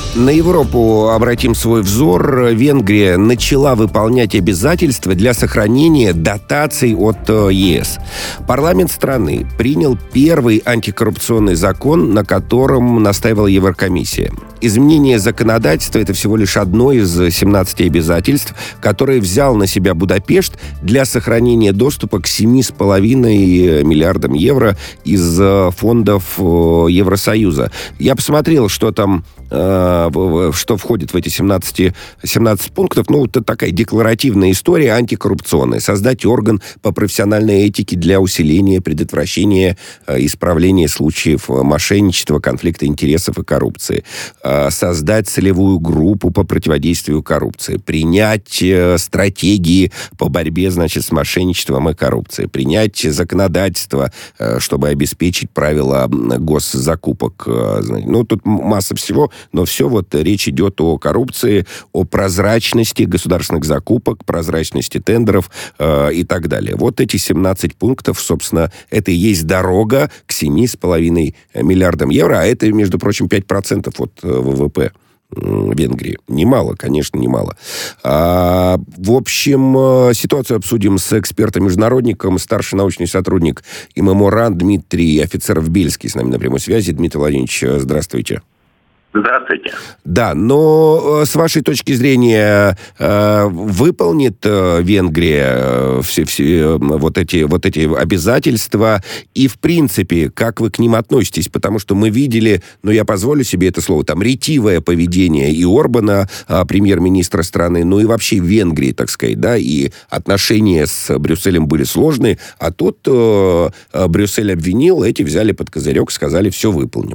На Европу обратим свой взор. Венгрия начала выполнять обязательства для сохранения дотаций от ЕС. Парламент страны принял первый антикоррупционный закон, на котором настаивала Еврокомиссия. Изменение законодательства – это всего лишь одно из 17 обязательств, которые взял на себя Будапешт для сохранения доступа к 7,5 миллиардам евро из фондов Евросоюза. Я посмотрел, что там, что входит в эти 17 пунктов. Ну, это такая декларативная история антикоррупционная. Создать орган по профессиональной этике для усиления, предотвращения, исправления случаев мошенничества, конфликта интересов и коррупции. Создать целевую группу по противодействию коррупции. Принять стратегии по борьбе, значит, с мошенничеством и коррупцией. Принять законодательство, чтобы обеспечить правила госзакупок. Ну, тут масса всего, но все вот речь идет о коррупции, о прозрачности государственных закупок, прозрачности тендеров и так далее. Вот эти 17 пунктов, собственно, это и есть дорога к 7,5 миллиардам евро, а это, между прочим, 5% от ВВП Венгрии. Немало, конечно, немало. В общем, ситуацию обсудим с экспертом-международником, старший научный сотрудник ИММО-РАН Дмитрий Офицеров-Бельский с нами на прямой связи. Дмитрий Владимирович, здравствуйте. Здравствуйте. Да, но с вашей точки зрения выполнит Венгрия все вот эти обязательства? И, в принципе, как вы к ним относитесь? Потому что мы видели, ну, я позволю себе это слово, там, ретивое поведение и Орбана, премьер-министра страны, ну и вообще Венгрии, так сказать, да, и отношения с Брюсселем были сложные, а тут Брюссель обвинил, эти взяли под козырек, сказали, все выполним.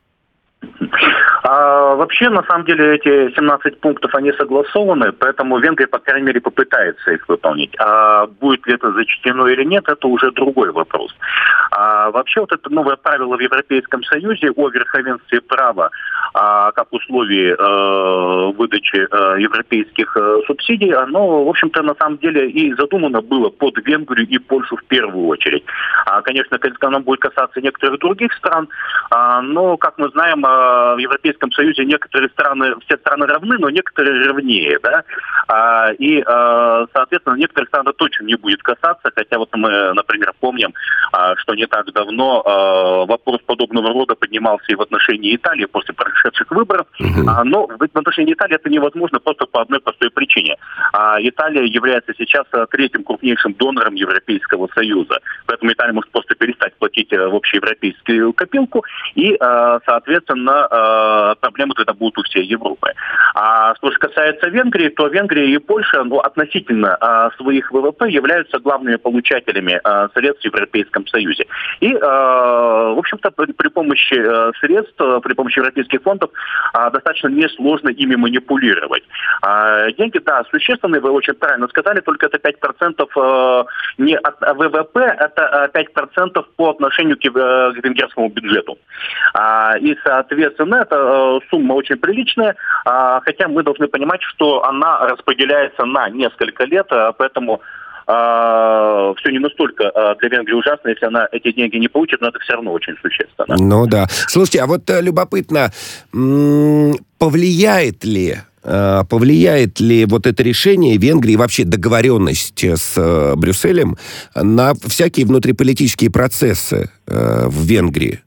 Вообще, на самом деле, эти 17 пунктов, они согласованы, поэтому Венгрия, по крайней мере, попытается их выполнить. А будет ли это зачтено или нет, это уже другой вопрос. Вообще, вот это новое правило в Европейском Союзе о верховенстве права как условии выдачи европейских субсидий, оно, в общем-то, на самом деле и задумано было под Венгрию и Польшу в первую очередь. Конечно, оно будет касаться некоторых других стран, но, как мы знаем, в Европейском Союзе некоторые страны, все страны равны, но некоторые равнее, да, и, соответственно, некоторых стран точно не будет касаться, хотя вот мы, например, помним, что не так давно вопрос подобного рода поднимался и в отношении Италии после прошедших выборов, но в отношении Италии это невозможно просто по одной простой причине. Италия является сейчас третьим крупнейшим донором Европейского Союза, поэтому Италия может просто перестать платить в общеевропейскую копилку, и, соответственно, проблемы тогда будут у всей Европы. Что же касается Венгрии, то Венгрия и Польша относительно своих ВВП являются главными получателями средств в Европейском Союзе. И, в общем-то, при помощи средств, при помощи европейских фондов достаточно несложно ими манипулировать. Деньги, да, существенные, вы очень правильно сказали, только это 5% не от ВВП, это 5% по отношению к венгерскому бюджету. И, соответственно, это сумма очень приличная, хотя мы должны понимать, что она распределяется на несколько лет, поэтому все не настолько для Венгрии ужасно, если она эти деньги не получит, но это все равно очень существенно. Ну да. Слушайте, а вот любопытно, повлияет ли вот это решение Венгрии, вообще договоренность с Брюсселем на всякие внутриполитические процессы в Венгрии?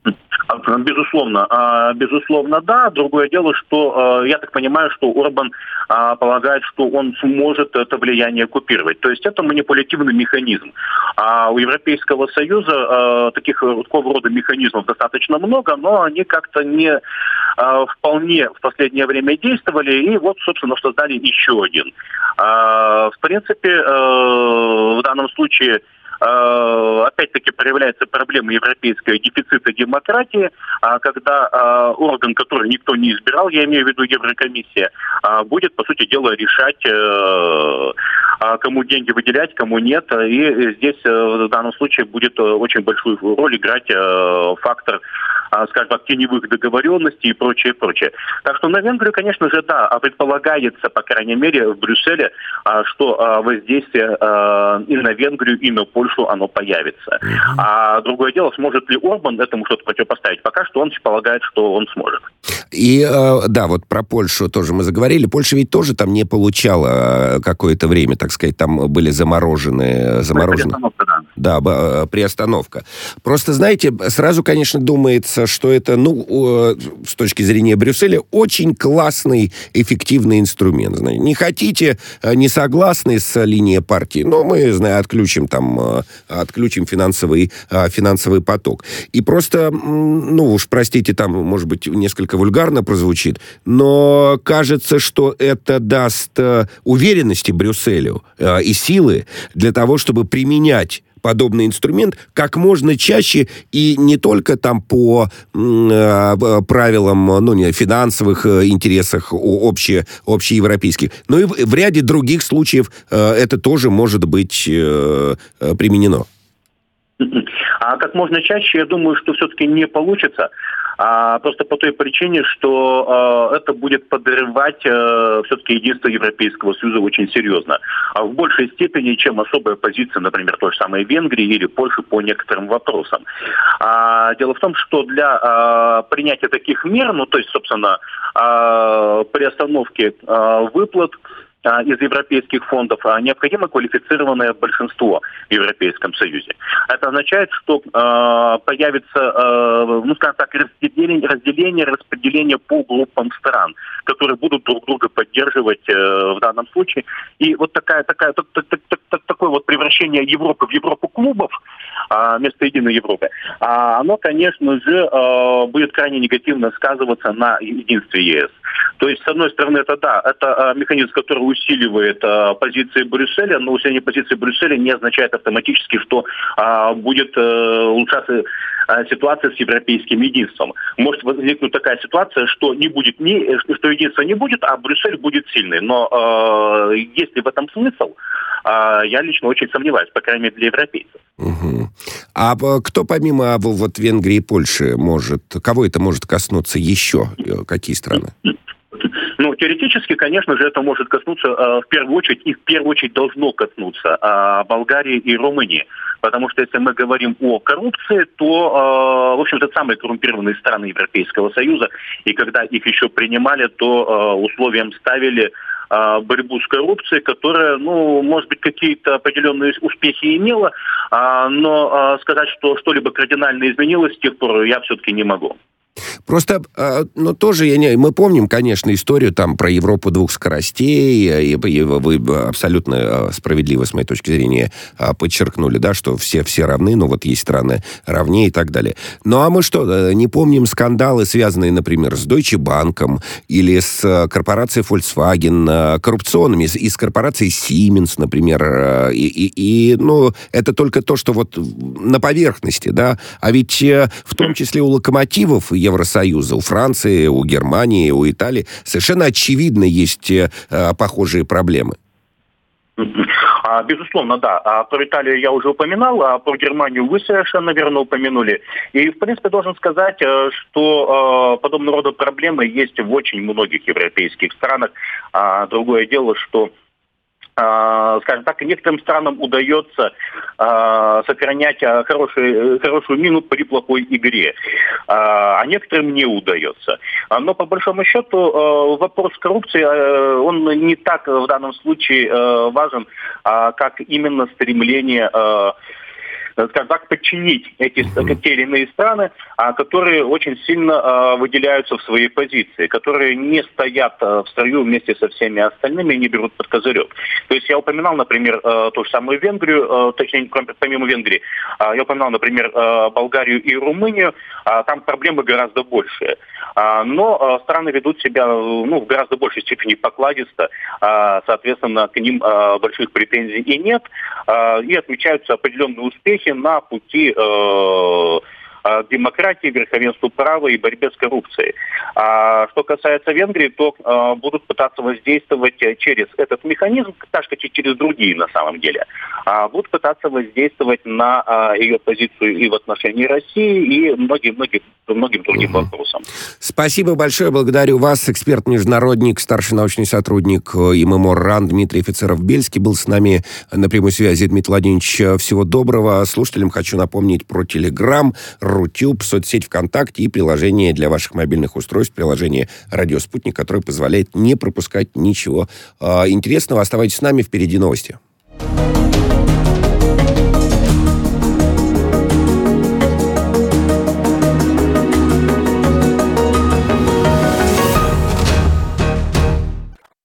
Безусловно, да. Другое дело, что я так понимаю, что Орбан полагает, что он сможет это влияние купировать. То есть это манипулятивный механизм. У Европейского Союза такого рода механизмов достаточно много, но они как-то не вполне в последнее время действовали, и вот, собственно, создали еще один. В принципе, в данном случае опять-таки проявляется проблема европейского дефицита демократии, когда орган, который никто не избирал, я имею в виду Еврокомиссия, будет, по сути дела, решать, кому деньги выделять, кому нет. И здесь в данном случае будет очень большую роль играть фактор, скажем так, теневых договоренностей и прочее, прочее. Так что на Венгрию, конечно же, да, предполагается, по крайней мере, в Брюсселе, что воздействие и на Венгрию, и на Польшу оно появится. А другое дело, сможет ли Орбан этому что-то противопоставить? Пока что он полагает, что он сможет. И, да, вот про Польшу тоже мы заговорили. Польша ведь тоже там не получала какое-то время, так сказать, там были заморожены. Приостановка, да. Да, приостановка. Просто, знаете, сразу, конечно, думается, что это, с точки зрения Брюсселя, очень классный, эффективный инструмент. Знаете, не хотите, не согласны с линией партии, но мы, отключим финансовый поток. И просто, уж простите, там, может быть, несколько вульгарно прозвучит, но кажется, что это даст уверенности Брюсселю и силы для того, чтобы применять подобный инструмент как можно чаще и не только там по правилам, финансовых интересах общеевропейских, но и в ряде других случаев это тоже может быть применено. А как можно чаще, я думаю, что все-таки не получится. Просто по той причине, что это будет подрывать все-таки единство Европейского Союза очень серьезно. В большей степени, чем особая позиция, например, той же самой Венгрии или Польши по некоторым вопросам. Дело в том, что для принятия таких мер, собственно, приостановки выплат из европейских фондов, необходимо квалифицированное большинство в Европейском Союзе. Это означает, что появится, распределение по группам стран, которые будут друг друга поддерживать в данном случае. И вот такое вот превращение Европы в Европу клубов вместо единой Европы, оно, конечно же, будет крайне негативно сказываться на единстве ЕС. То есть, с одной стороны, это механизм, который усиливает позиции Брюсселя, но усиление позиции Брюсселя не означает автоматически, что будет улучшаться ситуация с европейским единством. Может возникнуть такая ситуация, что что единства не будет, а Брюссель будет сильный. Но есть ли в этом смысл, я лично очень сомневаюсь, по крайней мере, для европейцев. Угу. А кто помимо Венгрии и Польши кого это может коснуться еще? Какие страны? Теоретически, конечно же, это может коснуться в первую очередь должно коснуться Болгарии и Румынии. Потому что если мы говорим о коррупции, то, в общем-то, самые коррумпированные страны Европейского Союза, и когда их еще принимали, то условием ставили борьбу с коррупцией, которая, может быть, какие-то определенные успехи имела, но сказать, что что-либо кардинально изменилось с тех пор, я все-таки не могу. Просто, тоже мы помним, конечно, историю там про Европу двух скоростей, и вы абсолютно справедливо, с моей точки зрения, подчеркнули, да, что все равны, но вот есть страны равнее и так далее. Ну, а мы что, не помним скандалы, связанные, например, с Deutsche Bank или с корпорацией Volkswagen, коррупционными, и с корпорацией Siemens, например, это только то, что вот на поверхности, да, а ведь в том числе у локомотивов Евросоюза, у Франции, у Германии, у Италии совершенно очевидно есть похожие проблемы. Безусловно, да. Про Италию я уже упоминал, а про Германию вы совершенно верно упомянули. И, в принципе, должен сказать, что подобного рода проблемы есть в очень многих европейских странах. Другое дело, что скажем так, некоторым странам удается сохранять хорошую мину при плохой игре, а некоторым не удается. Но по большому счету вопрос коррупции, он не так в данном случае важен, как именно стремление, скажем так, подчинить те или иные страны, которые очень сильно выделяются в своей позиции, которые не стоят в строю вместе со всеми остальными и не берут под козырек. То есть я упоминал, например, ту же самую Венгрию, точнее, помимо Венгрии, я упоминал, например, Болгарию и Румынию, там проблемы гораздо большие. Но страны ведут себя в гораздо большей степени покладисто, соответственно, к ним больших претензий и нет, и отмечаются определенные успехи на пути демократии, верховенству права и борьбе с коррупцией. Что касается Венгрии, то будут пытаться воздействовать через этот механизм, так же, как и через другие на самом деле. будут пытаться воздействовать на ее позицию и в отношении России, и многим другим вопросам. Спасибо большое, благодарю вас. Эксперт-международник, старший научный сотрудник ММО РАН Дмитрий Офицеров-Бельский был с нами на прямой связи. Дмитрий Владимирович, всего доброго. Слушателям хочу напомнить про Телеграм, Рутюб, соцсеть ВКонтакте и приложение для ваших мобильных устройств, приложение «Радио Спутник», которое позволяет не пропускать ничего интересного. Оставайтесь с нами, впереди новости.